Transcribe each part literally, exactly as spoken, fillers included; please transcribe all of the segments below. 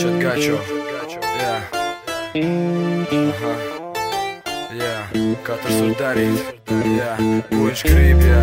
šeit gačo. Jā. Aha. Jā. Katrs var darīt. Jā. Ko viņš grib, jā.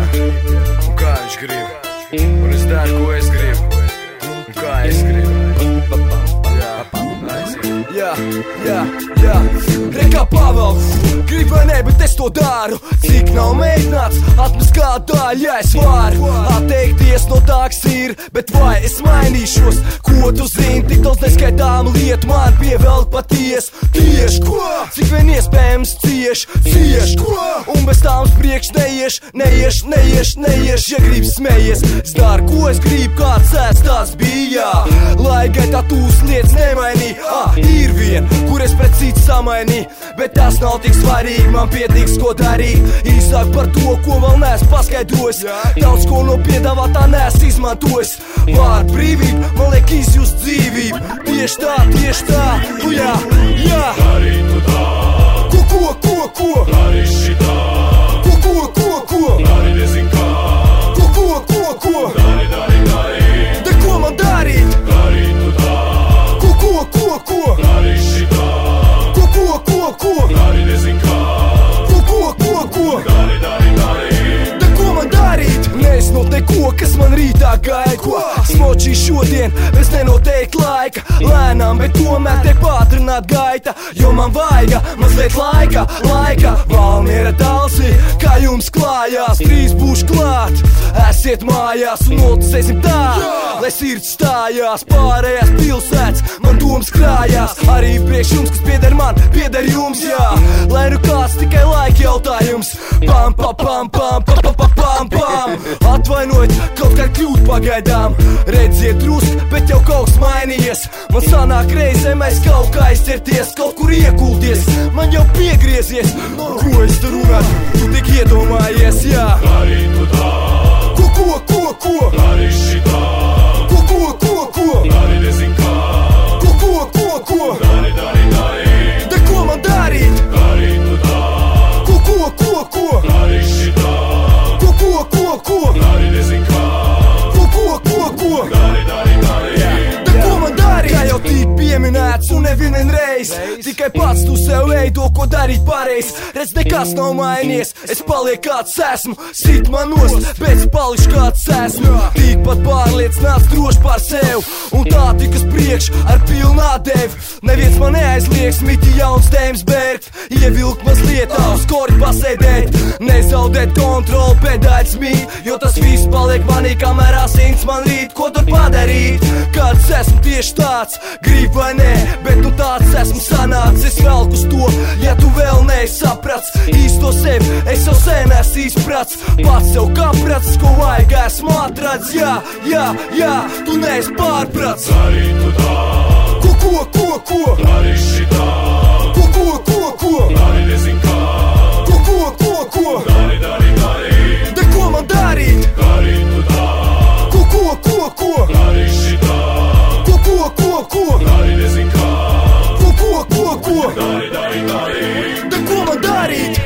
Un kā viņš grib. Un es daru, ko es gribu. Un kā es gribu. Jā. Aiziet. Jā, jā, jā. Rekā pavelks. Grib vai ne, bet es to daru. Cik nav mēģināts atmest kā daļa, ja es varu atteikties no tā, kas ir. Bet vai es mainīšos? Ko tu zini? Tik daudz neskaitām lietu man pievelk paties. Tieši ko? Cik vien iespējams cieš, cieš ko? Un bez tām uz priekš neieš, neieš, neieš, neieš. Ja grib smējies, es daru, ko es gribu. Kāds ēst tāds bija, lai gaitā tūs lietas nemainī. Ah, ir vien, kur es pret citu samainī. Bet tas nav tik svarīgi, man pietiks ko darīt. Īsāk par to, ko vēl neesmu paskaidrojis. Daudz ko no piedāvātā neesmu izmantojis. Vārdu brīvība, man liek izjust dzīvību. Tieši tā, tieši tā, nu jā, jā. Dari tu tā. Ko, ko, ko, ko? Dari šitā. Ko, ko, ko, ko? Dari nezin kā. Ko, ko, ko, ko? Dari, dari, dari. Da ko man darīt? Dari tu tā. Ko, ko, ko, ko? Dari šitā. Ko, ko, ko, ko? Dari nezin kā. Ko, ko, ko, ko? Dari, dari, dari. Da ko man darīt? Neesmu neko, kas man rītā gaida. Ko? Smočī šodien, bez nenoteikta laika. Lēnām, bet tomēr te pātrināt gaita. Jo man vajag mazliet laika, laika. Valmiera talsi, kā jums klājās. Trīs būšu klāt, esiet mājās un noticēsim tā, lai sirds stājās. Pārējās pilsētas, man domas krājās. Arī priekš jums, kas pieder man, pieder jums, jā. Lai nu kāds tikai laika jautājums. Pam, pam, pam, pam, pam, pam, pam, pam. Atvainojiet, kaut kā kļūt pagaidām. Redziet drusk, bet jau kaut kas mainījies. Man sanāk reizēm aiz kaut kā aizķerties, kaut kur iekulties. Man jau piegriezies, ko es tur runātu, tu tik iedomājies, jā. Dari tu tā. Ko, ko, ko, ko? Dari šitā. Ko, ko, ko, ko? Dari nezin kā. Ko, ko, ko, ko? Dari, dari, dari. Da ko man darīt? Dari tu tā. Ko, ko, ko, ko? Dari šitā. Ko, ko, ko, ko? Dari nezin kā. Ko, ko, ko, ko? Dari, dari, dari. Da ko man darīt? Kā jau tīk pieminēts un nevien reiz. Tikai pats tu sev veido, ko darīt pareiz. Redz, nekas nav mainījies, es paliek kāds esmu. Sit man nost, bet pališu kāds esmu. Tikpat pārliecināts droši pār sev. Un tā tikas priekš ar pilnā devi. Neviens man neaizlieks miti jauns tēmas bērgt. Ievilkt mazliet uz kori pasēdēt. Nezaudēt kontroli, pedāļas mīt. Jo tas viss paliek manī, kamēr asins man rīt. Ko tur padarīt? Kāds esmu tieši tāds, grib vai nē, bet nu tāds esmu sanācis. Es velku uz to, ja tu vēl nesaprats īsto sevi, es jau sen esmu izprats. Pats sev kaprats, ko vajag esmu atrads. Jā, jā, jā, tu neesi pārprats. Dari tu tā. Ko, ko, ko, ko? Dari šitā. Ko, ko, ko, ko? Dari nezin kā. Ko, ko, ko, ko? Dari, dari, dari. Da ko man darīt? Dari tu tā. Ko, ko, ko, ko? Dari šitā. Ko, ko, ko, ko? Dari nezin kā. Ko, ko, ko, ko? Dari, dari, dari. Da ko man darīt?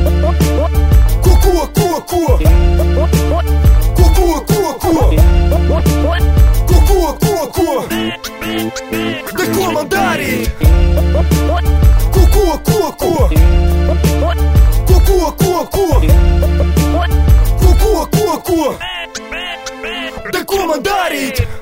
Ko, ko, ko, ko? Ko, ko, ko, ko? Ko, ko, ko, ko? Da ko man darīt? Ko, ko, ko, ko? Ko, ko, ko, ko? Ko, ko, ko, ko? Da ko man darīt?